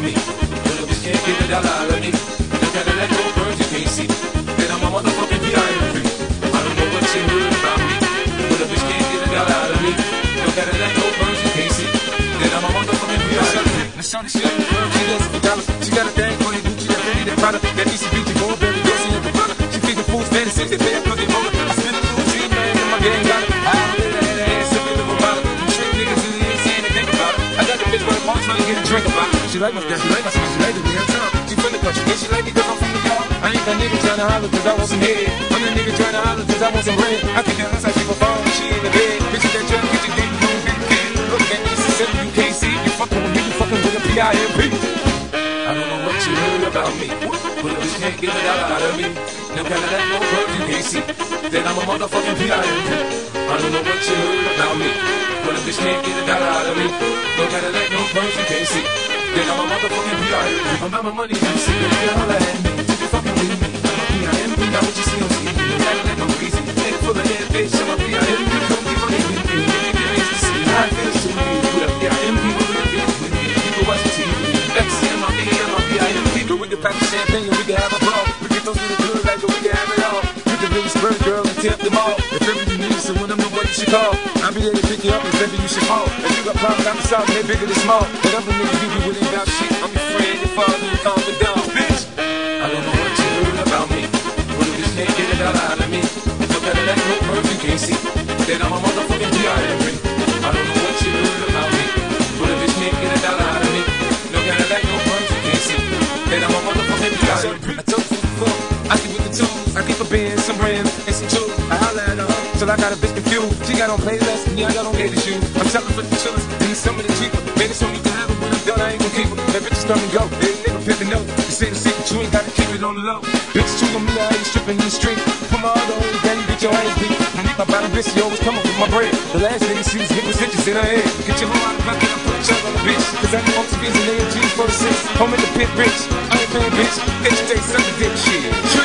me. But a bitch can't get a dollar out of me. Look at that gold bird you can't see. Then I'm a motherfucking PIMP. I don't know what you heard about me. But a bitch can't get a dollar out of me. Look at that gold bird you can't see. Then I'm a motherfucking PIMP. Now shawty, she ain't firm, she does it for dollars. She got a thing for that Gucci, that Fendi, that Prada, that ECBG, Burberry, Gucci, and Gabbana. She feeding fools fantasies, they pay her 'cause they mold her. I spend a little G, man, and my gang got it. I live that ass, up in the bottle. You trick niggas in the ain't saying they think about it. I got the bitch by the bar, trying to get a drink about it. She like my style, she like my style, she like the way I'm trying. She from the country, and she like me 'cause I'm from the yard. I ain't that nigga trying to holler 'cause I want some head. I'm that nigga trying to holler 'cause I want some bread. I think that's how she perform, she in the bed. Bitches that trying to get you deep, you don't get kid. Look at me, she said you can't see. You fucking with me, you fucking with a PIMP. I don't know what you heard about me, but a bitch can't get a dollar out of me. No Cadillac, no bird you can't see. Then I'm a motherfucking PIMP. I don't know what you heard about me, but a bitch can't get a dollar out of me. No Cadillac, no bird you can't see. Then I'm a motherfucking PIMP. I'm out my money, you see, baby, all I had me. You fucking with me, I'm a PIMP. Now what you see on TV, Cadillac, I'm crazy. Head full of head, bitch, I'm a PIMP. Come be funny with me, give me the to see how it feels to me. With a PIMP, with a bitch with me. You can watch the TV. We can pack the champagne and we can have a ball. We get those little good like we can have it all. We can really spur girl and tip them all. If ever you need someone, I know what you should call. I'll be there to pick you up if ever you should fall. If you got problems, I'm sorry, they're bigger than small. Whatever nigga you with ain't about shit. I'm your friend, your father, your confidant, bitch. I don't know what you heard about me, but a bitch can't get a dollar out of me. Look at that no bird you can't see. Then I'm a motherfucking PIMP. I don't know what you heard about me, but a bitch can't get a dollar out of me. Look at that no bird you can't see. Then I'm a motherfucking PIMP. I told you before, I keep with the tools. I keep a bin, some rims, and some tools. I holla at her till I got a bitch confused. She got on playlist, and yeah, I got on gator shoes. I'm selling for the chillers, and some of the cheaper. Man, it's only you can have it when I'm done, I ain't gon' keep her. That bitches come and go, they nigga pimpin' up. They say the secret, you ain't gotta keep it on the low. Bitch, choose on me, I ain't stripping in the street. Put my other old daddy, bitch, your ass beat. I need my bottom bitch, she always come up with my bread. The last nigga she was getting stitches in her head. Get your hoe out of pocket, I put a chug on the bitch. Cause I know I'm to be in the AMG for the 6. Home in the pit rich, I ain't paying bitch. Get your day, suck a dick, shit.